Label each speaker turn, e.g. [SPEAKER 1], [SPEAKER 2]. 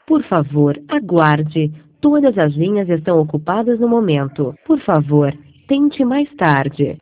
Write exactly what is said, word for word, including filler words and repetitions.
[SPEAKER 1] Por favor, aguarde. Todas as linhas estão ocupadas no momento. Por favor, tente mais tarde.